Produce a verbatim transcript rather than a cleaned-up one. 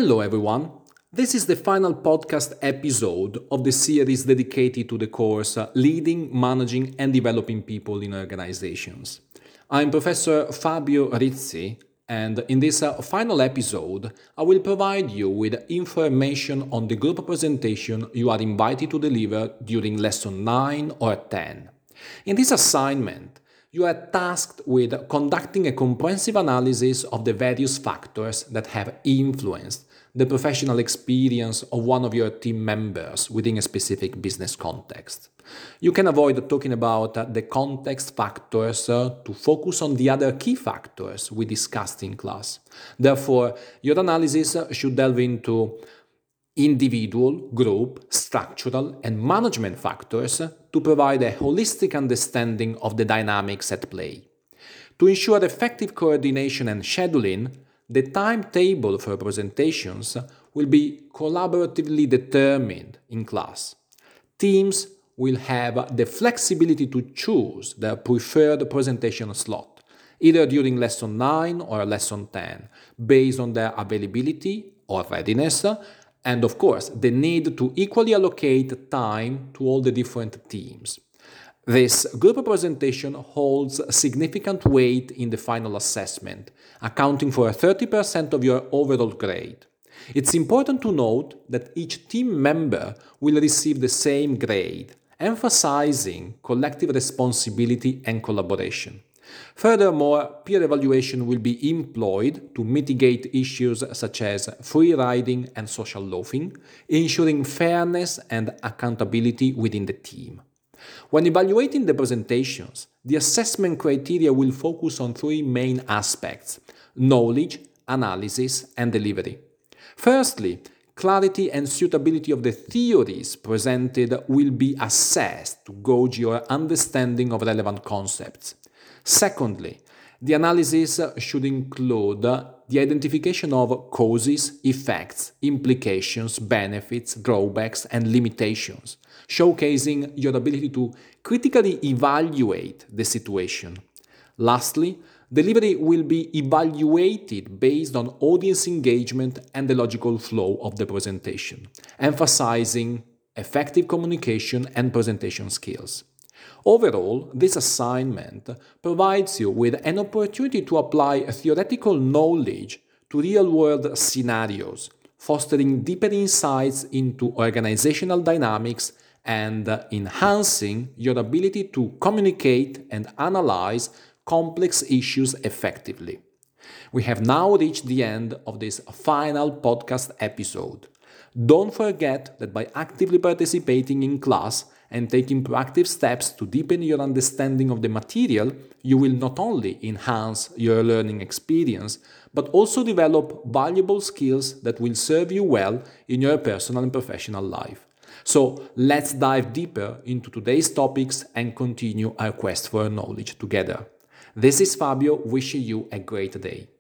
Hello, everyone. This is the final podcast episode of the series dedicated to the course uh, Leading, Managing and Developing People in Organizations. I'm Professor Fabio Rizzi, and in this uh, final episode, I will provide you with information on the group presentation you are invited to deliver during lesson nine or ten. In this assignment, you are tasked with conducting a comprehensive analysis of the various factors that have influenced the professional experience of one of your team members within a specific business context. You can avoid talking about the context factors uh, to focus on the other key factors we discussed in class. Therefore, your analysis should delve into individual, group, structural, and management factors to provide a holistic understanding of the dynamics at play. To ensure effective coordination and scheduling, the timetable for presentations will be collaboratively determined in class. Teams will have the flexibility to choose their preferred presentation slot, either during lesson nine or lesson ten, based on their availability or readiness, and of course, the need to equally allocate time to all the different teams. This group presentation holds significant weight in the final assessment, accounting for thirty percent of your overall grade. It's important to note that each team member will receive the same grade, emphasizing collective responsibility and collaboration. Furthermore, peer evaluation will be employed to mitigate issues such as free riding and social loafing, ensuring fairness and accountability within the team. When evaluating the presentations, the assessment criteria will focus on three main aspects: knowledge, analysis, and delivery. Firstly, clarity and suitability of the theories presented will be assessed to gauge your understanding of relevant concepts. Secondly, the analysis should include the identification of causes, effects, implications, benefits, drawbacks, and limitations, showcasing your ability to critically evaluate the situation. Lastly, delivery will be evaluated based on audience engagement and the logical flow of the presentation, emphasizing effective communication and presentation skills. Overall, this assignment provides you with an opportunity to apply theoretical knowledge to real-world scenarios, fostering deeper insights into organizational dynamics and enhancing your ability to communicate and analyze complex issues effectively. We have now reached the end of this final podcast episode. Don't forget that by actively participating in class and taking proactive steps to deepen your understanding of the material, you will not only enhance your learning experience, but also develop valuable skills that will serve you well in your personal and professional life. So let's dive deeper into today's topics and continue our quest for knowledge together. This is Fabio, wishing you a great day.